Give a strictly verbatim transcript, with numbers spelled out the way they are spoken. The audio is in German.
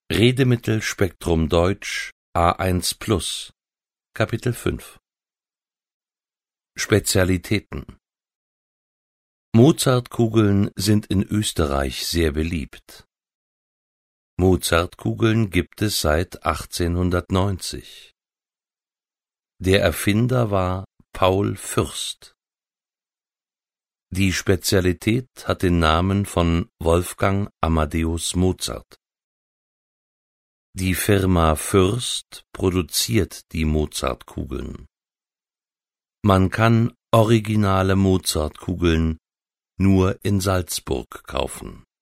Redemittelspektrum Deutsch A eins Plus Kapitel fünf Spezialitäten Mozartkugeln sind in Österreich sehr beliebt. Mozartkugeln gibt es seit achtzehnhundertneunzig. Der Erfinder war Paul Fürst. Die Spezialität hat den Namen von Wolfgang Amadeus Mozart. Die Firma Fürst produziert die Mozartkugeln. Man kann originale Mozartkugeln nur in Salzburg kaufen.